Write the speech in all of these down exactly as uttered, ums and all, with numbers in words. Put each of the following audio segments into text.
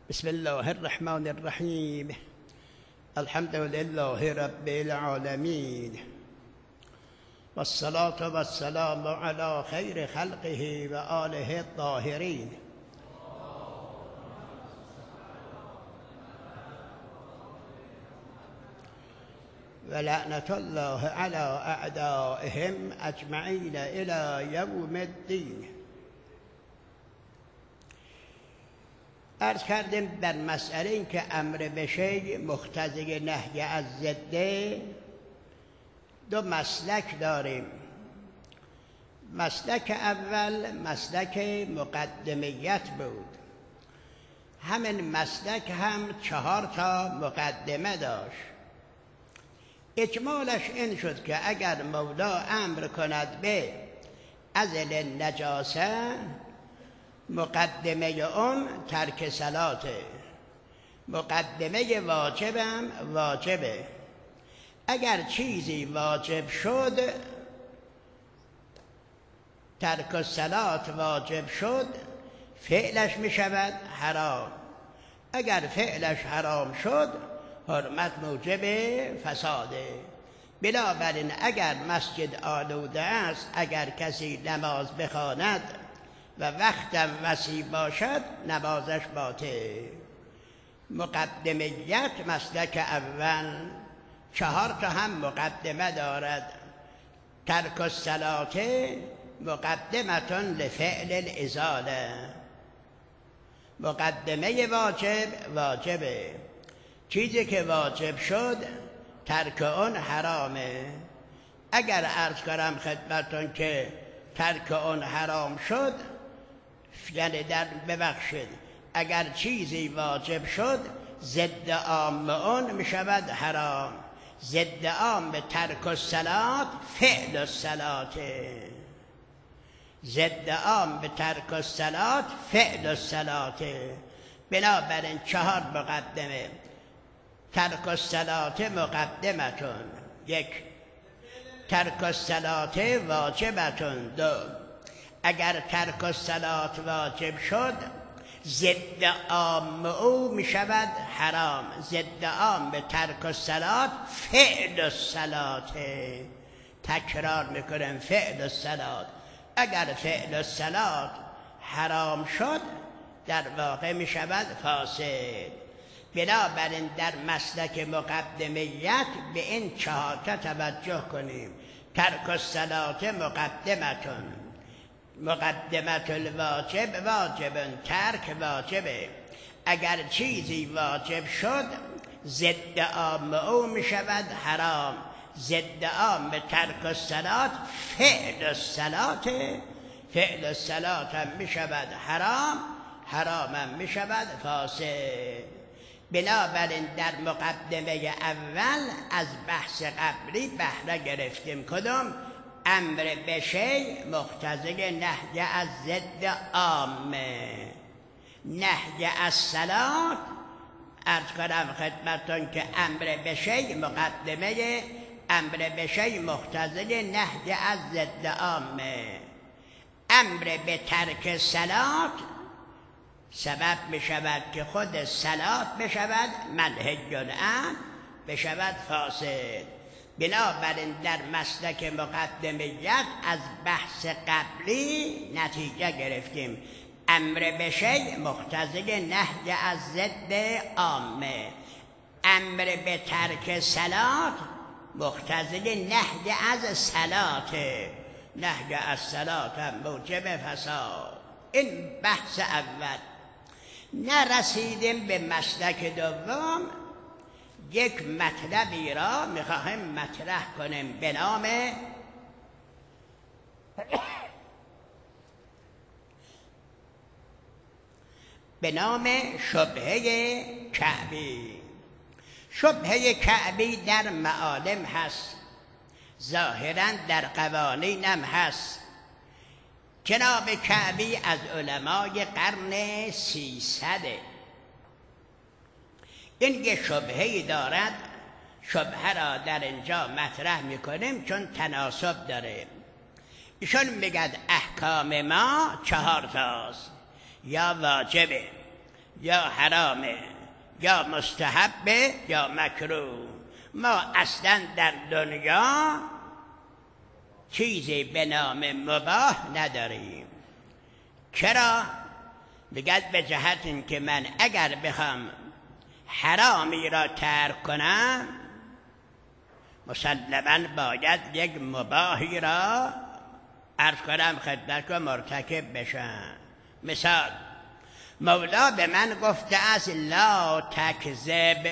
بسم الله الرحمن الرحیم. الحمد لله رب العالمین و الصلاة و السلام علی خیر خلقه و آله الطاهرین. و لعنت الله علی اعدائهم اجمعین الی یوم الدین. عرض کردیم در مسئله این که امر به شیء مقتضی نهی از ضده دو مسلک داریم. مسلک اول مسلک مقدمیت بود. همین مسلک هم چهار تا مقدمه داشت. اجمالش این شد که اگر مولا امر کند به ازل نجاسه، مقدمه اون ترک صلاته، مقدمه واجبم واجبه. اگر چیزی واجب شد، ترک الصلات واجب شد، فعلش می شود حرام. اگر فعلش حرام شد، حرمت موجب فساده. بنابراین اگر مسجد آلوده است، اگر کسی نماز بخواند و وقتم وسیع باشد، نمازش باطل. مقدمیت مسلک اول. چهار تا هم مقدمه دارد. ترک الصلات مقدمتون لفعل الازاله. مقدمه واجب واجبه. چیزی که واجب شد ترک اون حرامه. اگر عرض کنم خدمتون که ترک اون حرام شد، یعنی در ببخشید اگر چیزی واجب شد، ضد عام اون می شود حرام. ضد عام به ترک الصلات فعل الصلات. ضد عام به ترک الصلات فعل الصلات. بنابراین چهار مقدمه. ترک الصلات مقدمتون یک، ترک الصلات واجبتون دو. اگر ترک الصلات واجب شد، ضد عام او می شود حرام. ضد عام به ترک الصلات فعل الصلات. تکرار میکنم، فعل الصلات. اگر فعل الصلات حرام شد، در واقع می شود فاسد. بنابراین در مسلک مقدمیت به این چهار تا توجه کنیم. ترک الصلات مقدمتون. مقدمت الواجب واجبن، ترک واجبه. اگر چیزی واجب شد، ضد عام او می شود حرام. ضد عام به ترک الصلات فعل الصلات. فعل الصلات هم می شود حرام، حرام هم می شود فاسد. بنابراین در مقدمه اول از بحث قبلی بهره گرفتیم. کدوم؟ امر به شیء مقتضی نهی از ضد عامه. نهی از صلات، عرض کنم خدمتون که امر به شیء مقدمه امر به شیء مقتضی نهی از ضد عامه. امر به ترک صلات سبب می شود که خود صلات بشود منهی عنه، بشود فاسد. بنابراین در مسلک مقدمیت از بحث قبلی نتیجه گرفتیم. امر به شیء مقتضی نهی از ضد عامه. امر به ترک صلات مقتضی نهی از صلات. نهی از صلات هم موجب فساد. این بحث اول. نرسیدیم به مسلک دوم. یک مطلبی را میخواهم مطرح کنیم به نام به نام شبهه کعبی. شبهه کعبی در معالم هست، ظاهرا در قوانین هم هست. جناب کعبی از علمای قرن سیصده. این یه شبهه‌ای دارد. شبهه را در اینجا مطرح میکنیم چون تناسب داره. ایشون میگد احکام ما چهار تاست. یا واجبه، یا حرامه یا مستحبه یا مکروه. ما اصلا در دنیا چیزی به نام مباح نداریم. چرا؟ بگد به جهت این که من اگر بخوام حرامی را ترک کنم مسلماً باید یک مباحی را عرض کنم خدمت که مرتکب بشم. مثال مولا به من گفته است لا تکذب،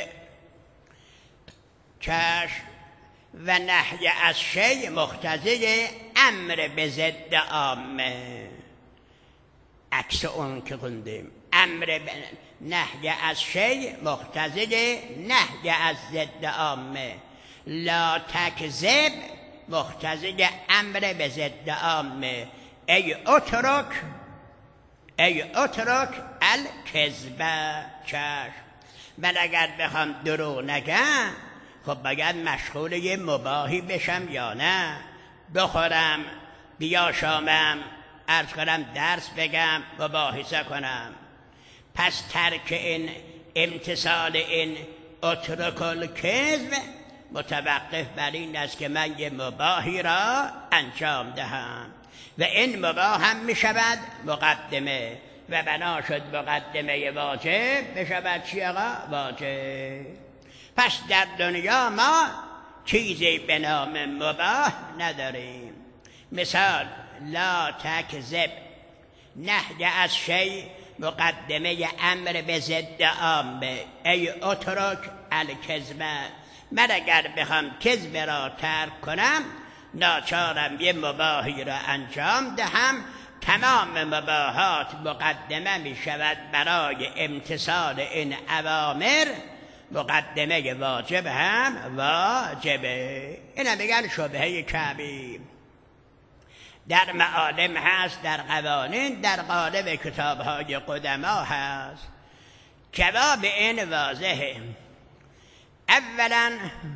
چشم، و نهی از شیء مقتضی امر به ضد عامه. عکس اون که خوندیم امر به نهی از شیء مقتضی نهی از ضد عامه. لا تکذب مقتضی امر به ضد عامه. ای اترک ای اترک الکذب. چشم، من اگر بخوام دروغ نگم خب باید مشغول یه مباحی بشم یا نه؟ بخورم، بیاشامم، عرض کنم درس بگم، مباحثه کنم. پس ترک این امتثال این اترک الکذب متوقف بر این است که من یه مباحی را انجام دهم و این مباح هم می شود مقدمه و بنا شد مقدمه واجب بشود چی آقا؟ واجب. پس در دنیا ما چیزی به نام مباح نداریم. مثال لا تکذب، نهی از شیء مقدمه امر به ضد عامه. ای اترک الکذب، من اگر بخوام کذب را ترک کنم ناچارم یه مباحی را انجام دهم. تمام مباحات مقدمه می شود برای امتثال این اوامر، مقدمه واجب هم واجبه. اینا میگن شبهه کعبی. در معالم هست، در قوانین، در قالب کتاب‌های قدما هست. جواب این واضحه. اولا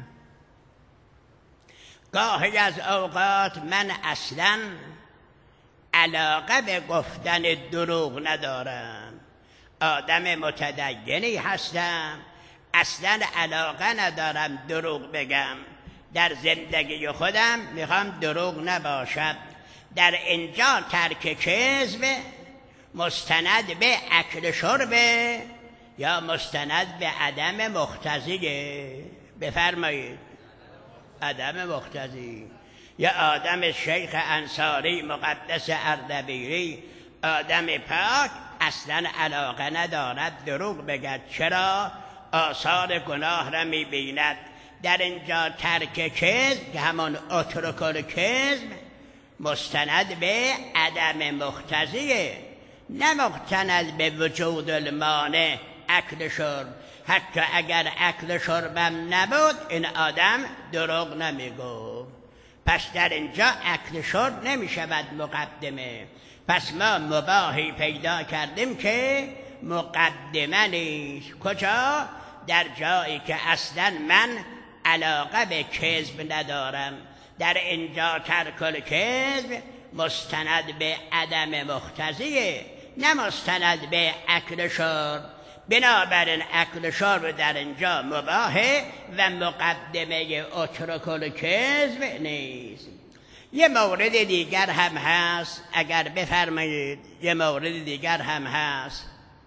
گاهی از اوقات من اصلا علاقه به گفتن دروغ ندارم، آدم متدینی هستم، اصلا علاقه ندارم دروغ بگم. در زندگی خودم میخوام دروغ نباشد. در اینجا ترک کذب مستند به اکل شرب یا مستند به عدم مقتضیه؟ بفرمایید. عدم مقتضی. یا آدم شیخ انصاری مقدس اردبیلی، آدم پاک، اصلا علاقه ندارد دروغ بگد. چرا؟ آثار گناه را میبیند. در اینجا ترک کذب که همون اترک الکذب مستند به عدم مقتضیه، نه مستند به وجود المانع اکل شرب. حتی اگر اکل شربم نبود این آدم دروغ نمیگو. پس در اینجا اکل شرب نمی شود مقدمه. پس ما مباحی پیدا کردیم که مقدمه نیست. کجا؟ در جایی که اصلا من علاقه به کذب ندارم. در اینجا ترک الکذب مستند به عدم مقتضیه، نه مستند به اکل شرب. بنابراین اکل شرب در اینجا مباحه و مقدمه اترک الکذب نیست. یه مورد دیگر هم هست، اگر بفرمایید. یه مورد دیگر هم هست.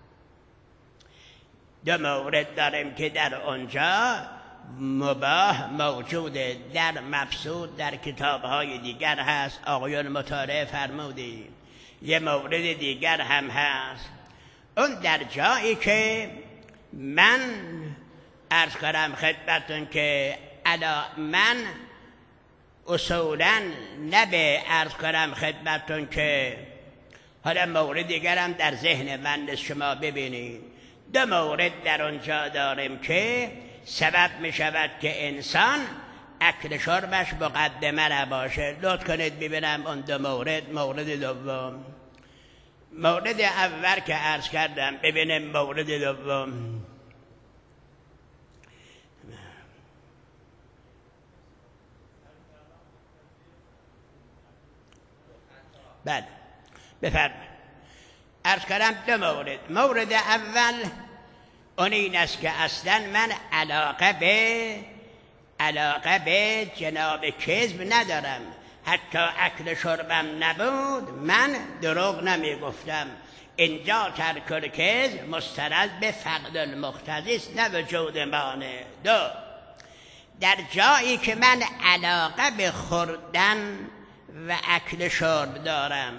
دو مورد داریم که در اونجا مباح موجوده، در مبسوط در کتاب‌های دیگر هست، آقایان مطالعه فرمودید. یه مورد دیگر هم هست، اون در جایی که من عرض کنم خدمتون که علا من اصولا نبه عرض کنم خدمتون که حالا مورد دیگرم در ذهن من شما ببینید. دو مورد در اونجا داریم که سبب می شود که انسان اکل شربش مقدمه نباشه. لطف کنید ببینم اون دو مورد. مورد دوم، مورد اول که عرض کردم، ببینیم مورد دوم. بله بفرمایید. عرض کردم دو مورد. مورد اول اون این است که اصلا من علاقه به علاقه به جناب کذب ندارم. حتی اکل شربم نبود من دروغ نمی گفتم. اینجا ترک الکذب مستند به فقد المقتضی است، نه وجود مانع. دو، در جایی که من علاقه به خوردن و اکل شرب دارم،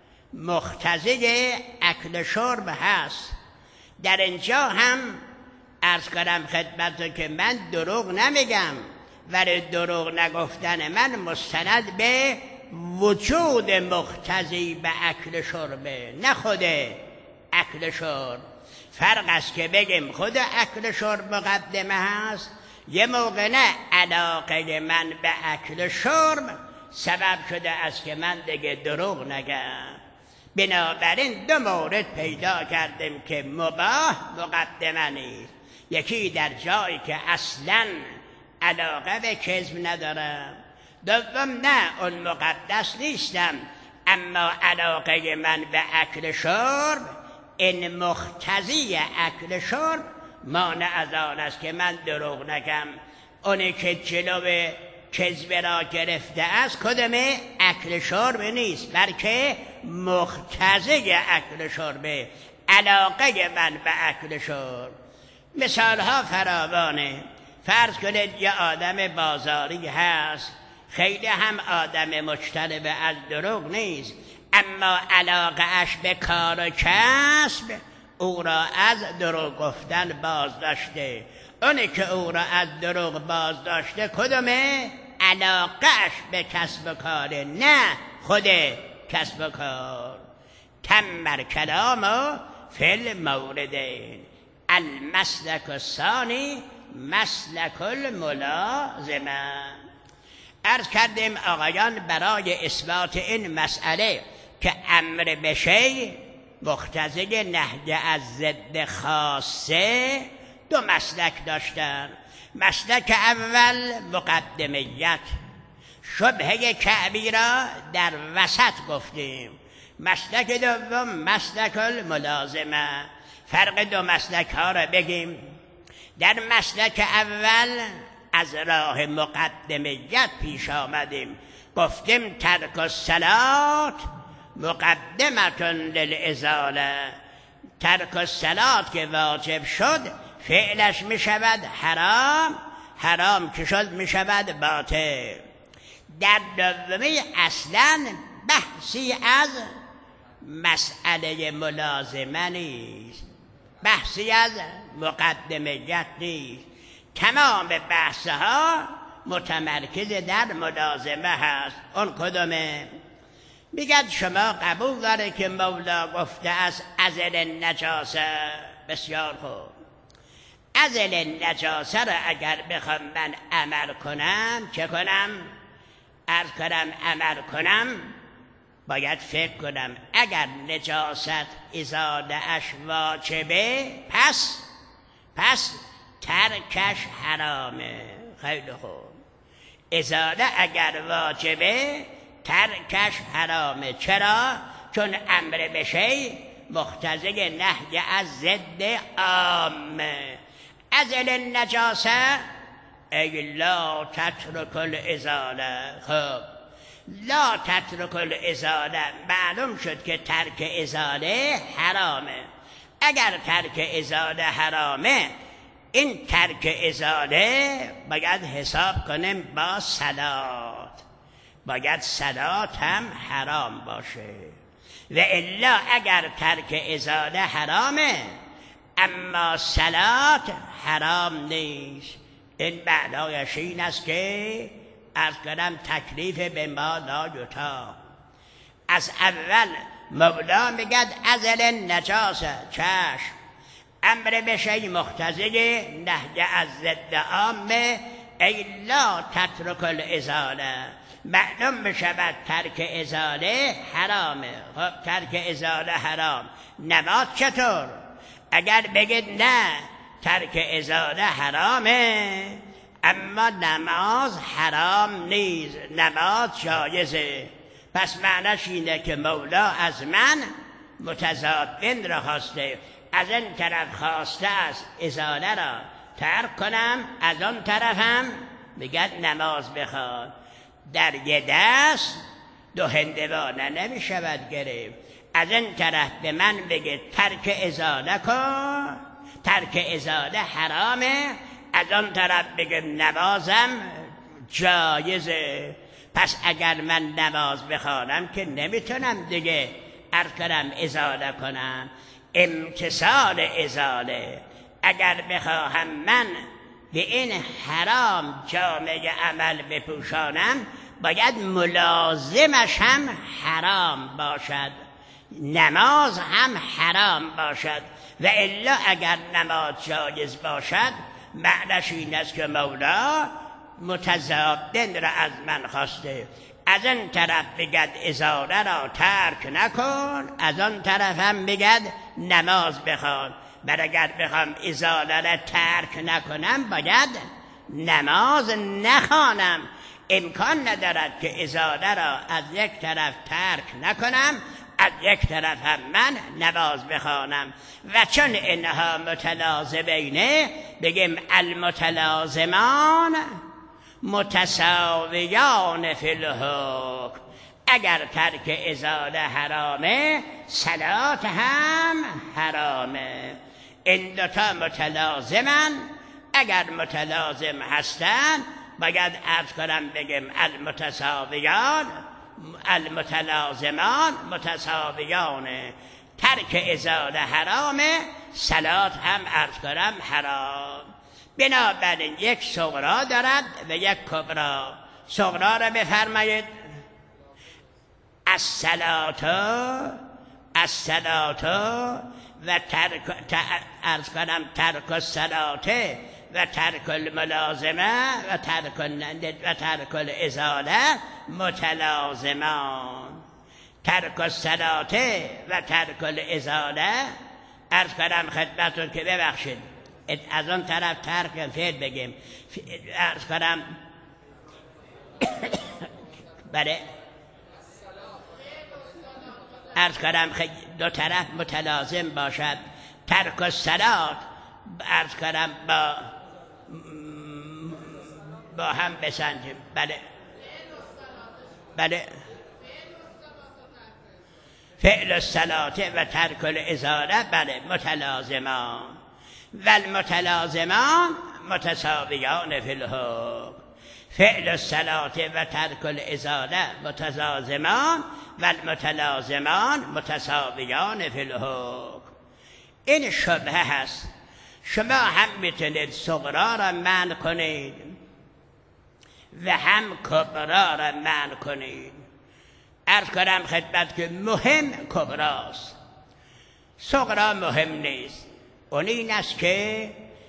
مقتضی اکل شرب هست، در اینجا هم عرض کردم خدمت که من دروغ نمیگم، ولی دروغ نگفتن من مستند به وجود مقتضی به اکل شربه، نه خود اکل شرب. فرق است که بگیم خود اکل شرب مقدمه هست، یه موقع نه علاقه من به اکل شرب سبب شده است که من دیگه دروغ نگم. بنابراین دو مورد پیدا کردیم که مباح مقدمه نیست. یکی در جایی که اصلا علاقه به کذب ندارم، دوم نه اون مقدس نیستم، اما علاقه من به اکل شرب این مقتضی اکل شرب مانع از آن است که من دروغ نگم. اونی که جلو کذب را گرفته است کدومه؟ اکل شرب نیست، بلکه مقتضی اکل شربه، علاقه من به اکل شرب. مثال ها فراوانه. فرض کنید یه آدم بازاری هست، خیلی هم آدم مجتنب از دروغ نیست، اما علاقه اش به کار و کسب او را از دروغ گفتن باز داشته. اونی که او را از دروغ باز داشته کدومه؟ علاقه اش به کسب و کاره، نه خود کسب و کار. تمر کلام فی الموردین، المسلک الثانی مسلک الملازمه. عرض کردیم آقایان برای اثبات این مسئله که امر به شیء مقتضی نهی از ضد خاصه دو مسلک داشتن. مسلک اول مقدمیت، شبهه کعبی را در وسط گفتیم. مسلک دوم مسلک الملازمه. فرق دو مسلک ها را بگیم. در مسلک اول از راه مقدمیت پیش آمدیم، گفتیم ترک الصلات مقدمتون للازاله. ترک الصلات که واجب شد فعلش می شود حرام، حرام که شد می شود باطل. در دومی اصلا بحثی از مسئله ملازمه نیست، بحثی از مقدمیت نیست. تمام بحث ها متمرکز در ملازمه هست. اون کدومه؟ میگد شما قبول داره که مولا گفته از ازل نجاسه؟ بسیار خوب. ازل نجاسه را اگر بخوام من عمل کنم چه کنم؟ عرض کنم عمل کنم باید فکر کنم اگر نجاست ازاله اش واجبه پس پس ترکش حرامه. خیلی خوب. ازاله اگر واجبه ترکش حرامه. چرا؟ چون امر به شیء مقتضی نهی از ضد عامه. ازل نجاسه ای لا تترک الازاله. خب لا تترک الازاله معلوم شد که ترک ازاله حرامه. اگر ترک ازاله حرامه، این ترک ازاله باید حساب کنیم با صلات، باید صلات هم حرام باشه. و الا اگر ترک ازاله حرامه اما صلات حرام نیست، این معنایش این است که از کنم تکلیف به ما لا یطاق. از اول مولا میگد ازل نجاسه، چشم، امر به شیء مقتضی نهی از ضد عامه ای لا تترک الازاله. معلوم بشود ترک ازاله حرامه. خب ترک ازاله حرام، نماز چطور؟ اگر بگید نه ترک ازاله حرامه اما نماز حرام نیست، نماز جایزه، پس معنیش اینه که مولا از من متضادن را خواسته، از این طرف خواسته است ازاله را ترک کنم، از آن طرف هم میگه نماز بخوان. در یه دست دو هندوانه نمی شود گرفت. از این طرف به من بگه ترک ازاله کن، ترک ازاله حرامه، از آن طرف بگه نمازم جایزه. پس اگر من نماز بخوانم که نمیتونم دیگه عرض کنم ازاله کنم. امتثال ازاله، اگر بخواهم من به این حرام جامعه عمل بپوشانم باید ملازمش هم حرام باشد، نماز هم حرام باشد. و الا اگر نماز جایز باشد معنیش این است که مولا متضادن را از من خواسته، از آن طرف بگد ازاله را ترک نکن، از آن طرف هم بگد نماز بخوان. بر اگر بخوام ازاله را ترک نکنم باید نماز نخوانم. امکان ندارد که ازاله را از یک طرف ترک نکنم، از یک طرف هم من نماز بخوانم. و چون اینها متلازمینه بگیم المتلازمان متساویان فی الحکم. اگر ترک ازاله حرامه صلات هم حرامه. این دوتا متلازمن، اگر متلازم هستن باید عرض کنم بگیم المتساویان المتلازمان متساویان. ترک ازاله حرامه، صلات هم عرض کنم حرام. بنابراین یک صغرا دارد و یک کبرا. صغرا را بفرمایید. الصلات الصلات و ترک عرض کنم ترک الصلات و ترک الملازمه و ترک و ترک الازاله متلازمان. ترک الصلات و ترک الازاله عرض کنم خدمتون که ببخشید از آن طرف ترک فعل بگیم، عرض کنم بله عرض کنم دو طرف متلازم باشد. ترک الصلات عرض کنم با با هم بسنجیم. بله بله فعل الصلات و ترک الازاله بله متلازمان. و المتلازمان متساویان فی الحکم. فعل الصلات و ترک الازاله متلازمان و المتلازمان متساویان فی الحکم. این شبهه هست. شما هم میتونید صغرا را منع کنید و هم کبرا را منع کنید. عرض کنم خدمت که مهم کبراست، صغرا مهم نیست. اون این است که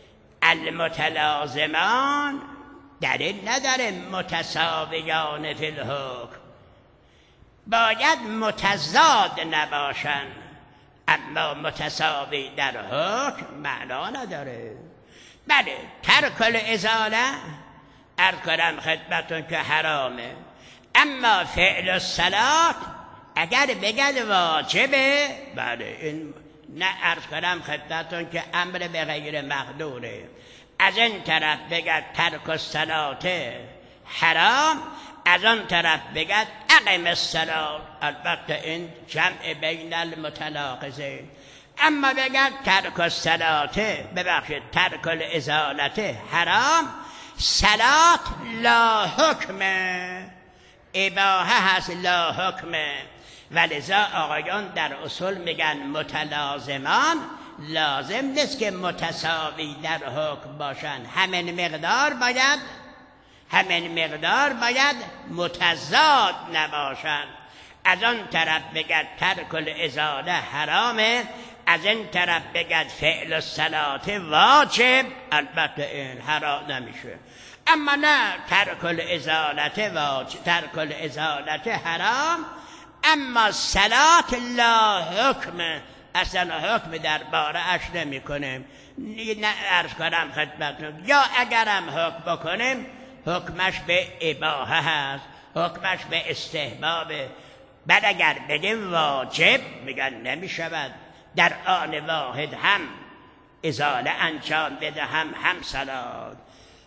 المتلازمان دلیل نداره متساویان فی الحکم، باید متضاد نباشن. اما متساوی در حکم معنا نداره. بله ترک الازاله عرض کنم خدمتون که حرامه، اما فعل الصلات اگر بگد واجبه بله این نه عرض کنم خدمتون که امر به غیر مقدوره. از این طرف بگد ترک الصلات حرام، از آن طرف بگد اقم الصلات. البته این جمع بین المتناقضین. اما بگد ترک الصلات ببخشید ترک الازالت حرام، صلات لا حکمه، اباحه هست لا حکمه. ولذا آقایان در اصول میگن متلازمان لازم نیست که متساوی در حکم باشن، همین مقدار باید همین مقدار باید متضاد نباشن. از آن طرف بگد ترک الازاله حرامه، از این طرف بگد فعل الصلات واجب، البته این حرام نمیشه. اما نه ترک الازالت واجب، ترک الازالت حرام، اما صلات لا حکم، اصلا حکم درباره اش نمی کنیم. نه عرض کنم خدمتتون یا اگرم حکم بکنیم حکمش به اباحه هست، حکمش به استحبابه. بعد اگر بگیم واجب میگن نمی شود در آن واحد هم ازاله انجام بده هم هم صلات.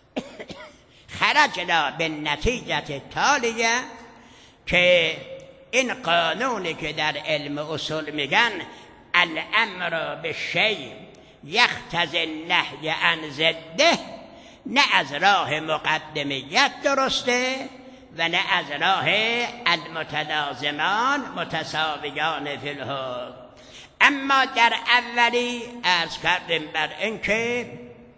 خرجنا به نتیجه تالیه که این قانونی که در علم اصول میگن الامر به شیء یقتضی النهی عن ضده، نه از راه مقدمیت درسته و نه از راه المتلازمان متساویان فی الحکم. اما در اولی عرض کردیم بر این که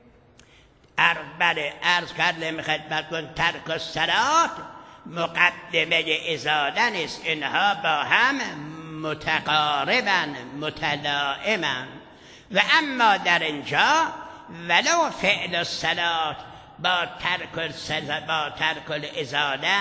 عرض کردیم خدمت کن ترک الصلات مقدمه ازاله نیست، اینها با هم متقاربن متلائمن. و اما در اینجا ولو فعل الصلات با ترک با ترک الازاله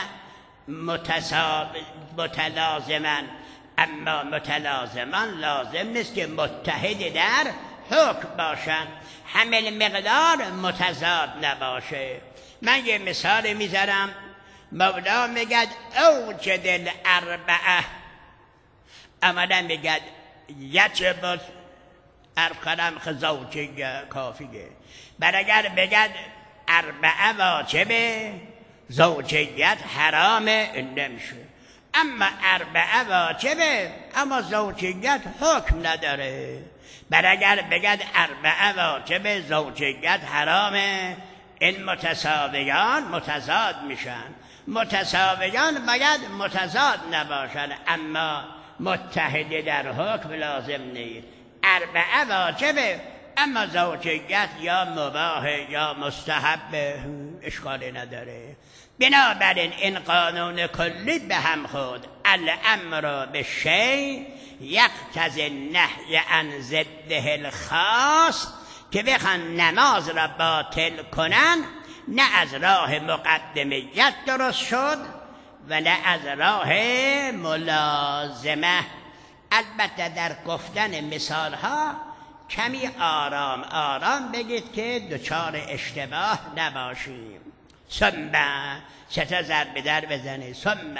متلازمن، اما متلازمان لازم نیست که متحد در حکم باشن، همین مقدار متضاد نباشه. من یه مثال میذارم. مولا میگد اوجد الاربعه، اولا میگد یجب ارکنم خزوجه کافیه، بر اگر بگد اربعه واجبه زوجیت حرامه این نمیشه. اما اربعه واجبه اما زوجیت حکم نداره، بر اگر بگد اربعه واجبه زوجیت حرامه این متساویان متضاد میشن. متساویان باید متضاد نباشن اما متحد در حکم لازم نیست. اربعه واجبه اما زوجیت یا مباح یا مستحب اشکالی نداره. بنابراین این قانون کلی به هم خود الامر به شیء یقتضی النهی عن ضده الخاص، که بخوان نماز را باطل کنن نه از راه مقدمیت درست شد و نه از راه ملازمه. البته در گفتن مثال ها کمی آرام آرام بگید که دچار اشتباه نباشیم. ثم سه تا ضرب در بزنید. ثم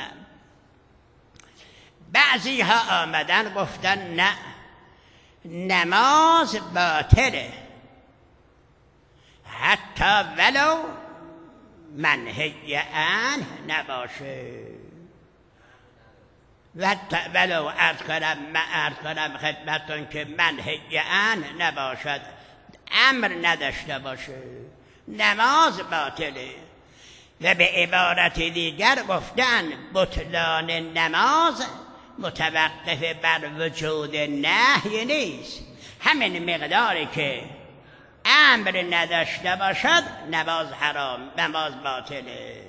بعضی ها آمدن گفتن نه نماز باطله حتی ولو منهی عنه نباشه، ولو عرض کنم من عرض کنم خدمتون که منهی عنه نباشد، امر نداشته باشه، نماز باطله. و به عبارت دیگر گفتن بطلان نماز متوقف بر وجود نهی نیست، همین مقداری که امر نداشته باشد نماز حرام نماز باطله.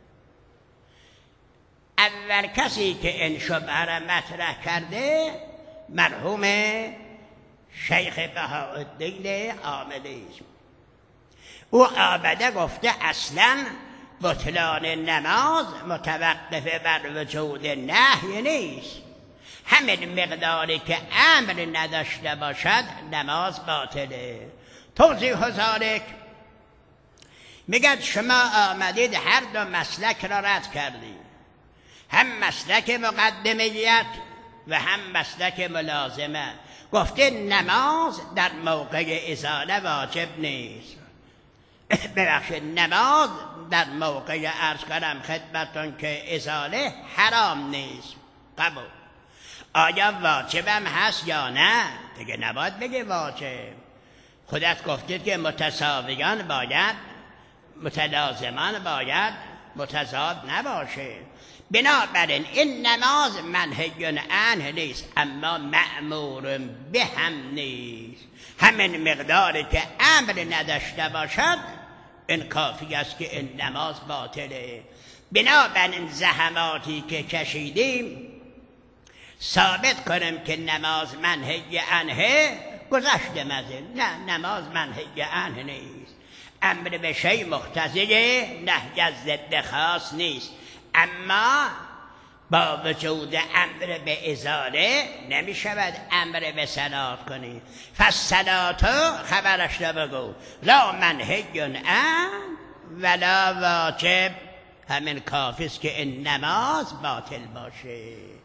اول کسی که این شبهه را مطرح کرده مرحوم شیخ بهاءالدین عاملی است. او آمده گفته اصلا بطلان نماز متوقف بر وجود نهی نیست، همین مقداری که امر نداشته باشد نماز باطله. توضیح هزارک میگد شما آمدید هر دو مسلک را رد کردید، هم مسلک مقدمیت و هم مسلک ملازمه. گفته نماز در موقع ازاله واجب نیست، ببخشید نماز در موقع عرض کنم خدمتون که ازاله حرام نیست. قبول. آیا واجبم هست یا نه؟ دیگه نباید بگه واجب. خودت گفتید که متساویان باید متلازمان باید متضاد نباشه. بنابراین این نماز منهی عنه نیست اما مأمور به هم نیست، همین مقداری که امر نداشته باشد این کافی است که این نماز باطله. بنابراین زحماتی که کشیدیم ثابت کنیم که نماز منهی عنه گذشته از این. نه نماز منهی عنه نیست، امر به شیء مقتضی نهی از ضد خاص نیست، اما با وجود امر به ازاله نمی شود امر به صلات کنی. فالصلاتو خبرش را بگو لا منهی عنه ولا واجب، همین کافی است که این نماز باطل باشه.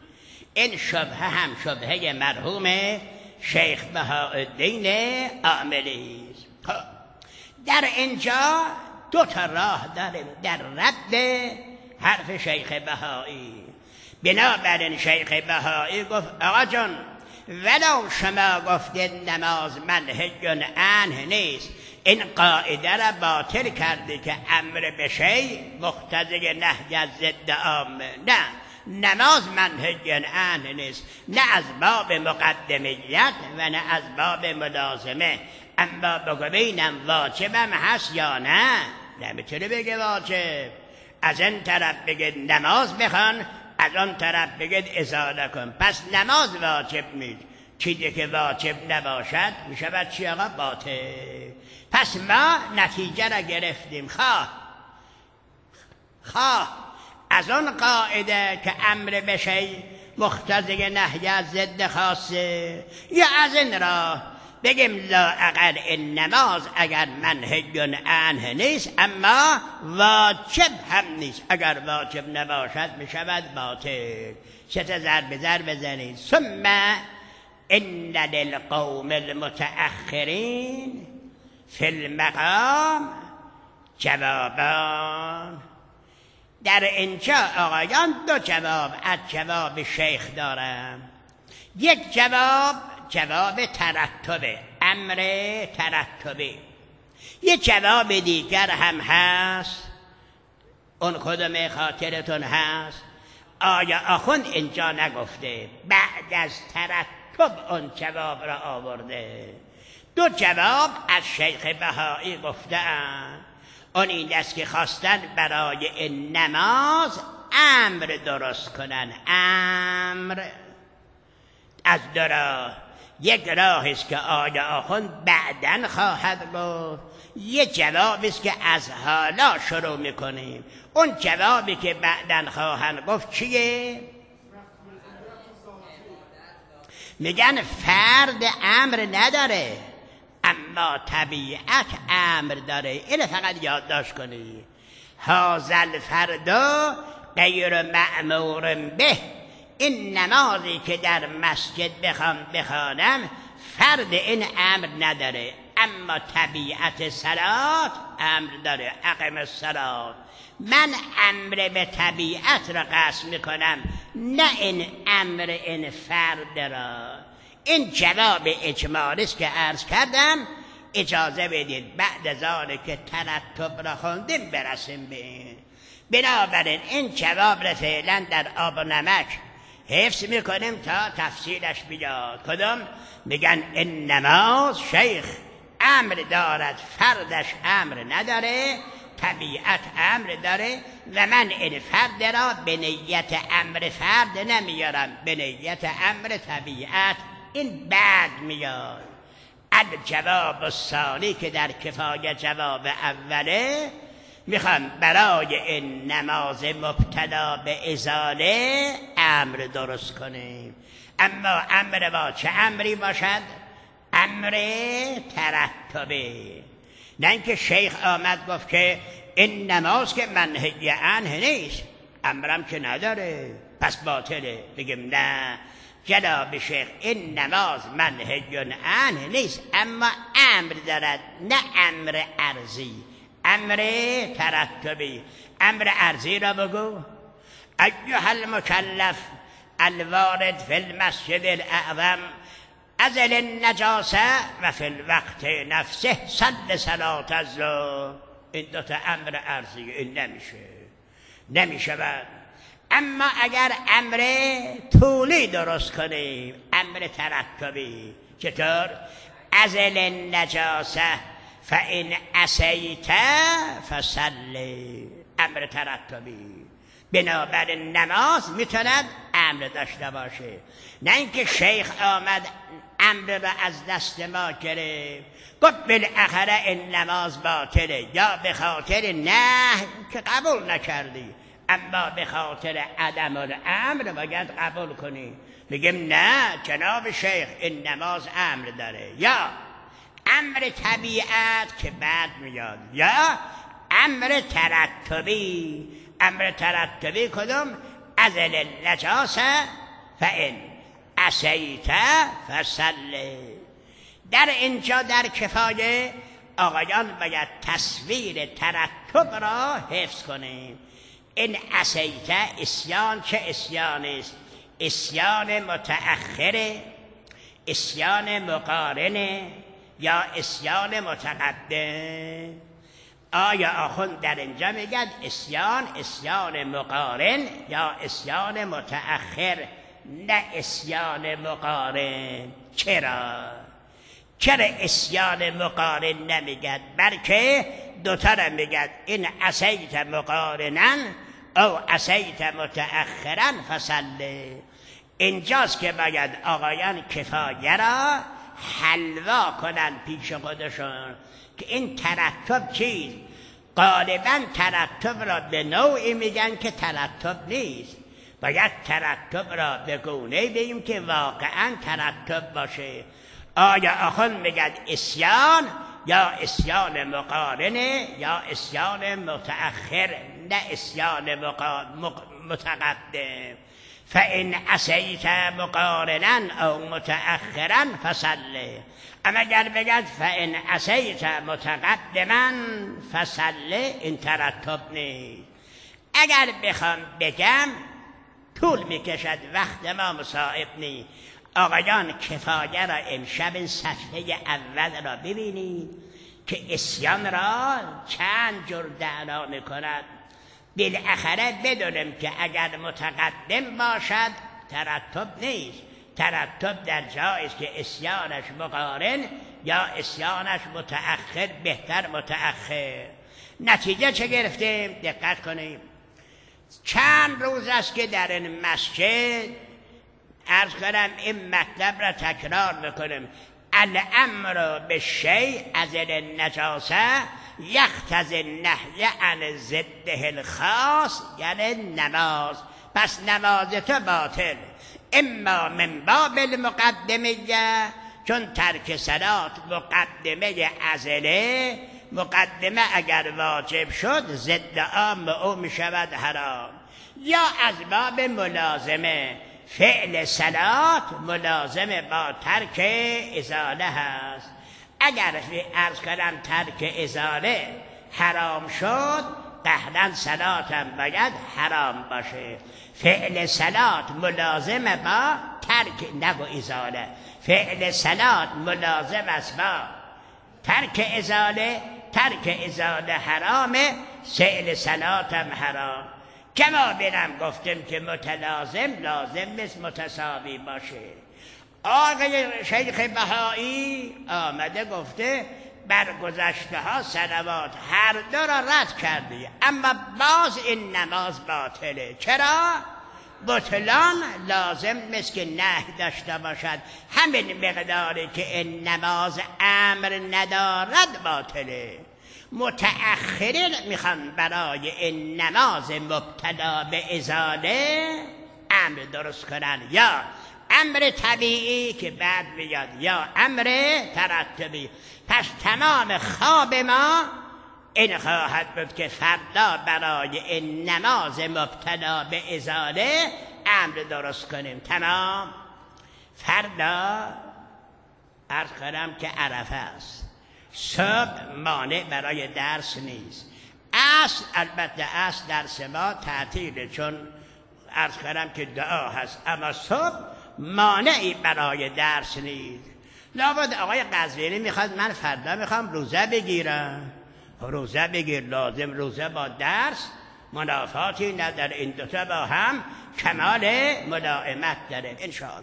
این شبهه هم شبهه مرحوم شیخ بهاءالدین عاملی است. در اینجا دو تا راه داریم در رد حرف شیخ بهایی. بنابراین شیخ بهایی گفت آقا جان ولو شما گفتید نماز منهج عنه نیست، این قاعده را باطل کرده که امر به شیء مقتضی نهی از ضد عامه. نه، نماز منهج عنه نیست، نه از باب مقدمیت و نه از باب ملازمه. اما بگو ببینم واجبم هست یا نه؟ نمیتونه بگه واجب. از این طرف بگه نماز بخوان، از آن طرف بگید ازاله کن. پس نماز واجب نیست. چیزی که واجب نباشد میشود چی آقا؟ باطل. پس ما نتیجه را گرفتیم. خواه خواه از آن قاعده که امر به شیء مقتضی نهی از ضد خاصه، یا از این راه بگیم لااقل این نماز اگر منهج عنه نیست اما واجب هم نیست. اگر واجب نباشد میشود باطل. سه تا ضرب ضرب بزنید. ثم ان للقوم المتأخرین فی المقام جوابان. در اینجا آقایان دو جواب از جواب شیخ دارم. یک جواب جواب ترتبه، امر ترتبه. یک جواب دیگر هم هست، اون خودم خاطرتون هست. آیا آخوند اینجا نگفته بعد از ترتب اون جواب را آورده؟ دو جواب از شیخ بهایی گفتند. اون این است که خواستن برای این نماز امر درست کنن. امر از دو راه. یک راه است که آیا آخوند بعدن خواهد گفت، یک جواب است که از حالا شروع میکنیم. اون جوابی که بعدن خواهند گفت چیه؟ میگن فرد امر نداره اما طبیعت امر داره. اینو فقط یادداشت کنی. هازل فردا غیر مأمور به. این نمازی که در مسجد بخوام بخوانم فرد این امر نداره اما طبیعت صلات امر داره. اقم الصلات. من امر به طبیعت را قصد میکنم نه این امر این فرد را. این جواب اجمالی است که عرض کردم. اجازه بدید بعد از آن که ترتب را خوندیم برسیم به این. بنابراین این جواب را فعلا در آب و نمک حفظ میکنیم تا تفصیلش بیاد. کدام؟ میگن این نماز شیخ امر دارد، فردش امر نداره، طبیعت امر داره و من این فرد را به نیت امر فرد نمیارم، به نیت امر طبیعت. این بعد میاد. الجواب الثانی که در کفایه جواب اوله، میخوام برای این نماز مبتلا به ازاله امر درست کنیم. اما امر با چه امری باشد؟ امر ترتبه. نه اینکه شیخ آمد گفت که این نماز که منهی عنه نیست، امرم که نداره پس باطله. بگیم نه جناب شیخ این نماز منهی عنه نیست اما امر دارد، نه امر عرضی، امر ترتبی. امر عرضی را بگو. ایها المکلف الوارد فی المسجد الاعظم ازل النجاسه و فی الوقت نفسه صل صلاة الظهر. این دوتا امر عرضی، این نمیشه نمیشه بعد. اما اگر امر طولی درست کنیم، امر ترتبی. چطور؟ ازل النجاسه فان عصیت فصلی. امر ترتبی. بنابراین نماز میتوند امر داشته باشه. نه اینکه شیخ آمد امر را از دست ما گرفت گفت بالاخره این نماز باطله، یا به خاطر نه که قبول نکردی اما به خاطر عدم الامر باید قبول کنی. میگیم نه جناب شیخ این نماز امر داره، یا امر طبیعت که بعد میاد، یا امر ترتبی. امر ترتبی کدوم؟ ازل النجاسه فإن عصیت فصل. در اینجا در کفایه آقایان باید تصویر ترتب را حفظ کنیم. این عصیت اسیان چه اسیانی است؟ اسیان متأخره، اسیان مقارنه یا اسیان متقدم؟ آیا آخوند در اینجا میگن اسیان اسیان مقارن یا اسیان متأخر، نه اسیان مقارن؟ چرا؟ چرا اسیان مقارن نمیگن بلکه دوتا را میگن این عصیت مقارنن او عصیت متأخرن فصله. اینجاست که باید آقایان کفایه را حلوا کنن پیش خودشون که این ترتب چیست. غالبا ترتب را به نوعی میگن که ترتب نیست. باید ترتب را به گونه‌ای بگیم که واقعا ترتب باشه. آیا آخوند میگن اسیان یا اسیان مقارنه یا اسیان متأخر، نه اسیان متقدم. فإن عصیت مقارنا او متأخرا فصله. اما اگر بگد فإن عصیت متقدما فصله، این ترتب نیست. اگر بخوام بگم طول میکشد، وقت ما مساعد نیست. آقایان کفایه را امشب صفحه اول را ببینید که اسیان را چند جور دعنا میکند. بالاخره بدونیم که اگر متقدم باشد ترتب نیست. ترتب در جایی است که اسیانش مقارن یا اسیانش متأخر، بهتر متأخر. نتیجه چه گرفتیم؟ دقت کنیم. چند روز است که در این مسجد عرض کنم این مطلب را تکرار بکنم. الامر بالشیء از النجاسه یقتضی النهی عن ضده الخاص، یعنی نماز. پس نماز تو باطل، اما من باب المقدمیه، چون ترک صلات مقدمه ازله. مقدمه اگر واجب شد ضد عام او می شود حرام. یا از باب ملازمه، فعل صلات ملازمه با ترک ازاله هست. اگر عرض کنم ترک ازاله حرام شد، قهرن صلات هم باید حرام باشه. فعل صلات ملازمه با ترک، نگو ازاله. فعل صلات ملازم است با ترک ازاله. ترک ازاله حرامه، فعل صلات هم حرام. کما بینم گفتیم که متلازم لازم نیست متساوی باشه. آقای شیخ بهایی آمده گفته بر گذشته ها صلوات هر دو را رد کردی، اما باز این نماز باطله. چرا؟ بطلان لازم نیست که نهی داشته باشد. همین مقداری که این نماز امر ندارد باطله. متأخرین میخوان برای این نماز مبتلا به ازاله امر درست کنن، یا امر طبیعی که بعد بیاد، یا امر ترتبی. پس تمام خواب ما این خواهد بود که فردا برای این نماز مبتلا به ازاله امر درست کنیم. تمام. فردا عرض کنم که عرفه است. صبح مانع برای درس نیست. اصل البته اصل درس ما تعطیله، چون عرض کنم که دعا هست، اما صبح مانعی برای درس نیست. لابد آقای قزوینی میخواد من فردا میخوام روزه بگیرم. روزه بگیر، لازم روزه با درس منافاتی نداره. این دوتا با هم کمال ملائمت داره. انشاءالله.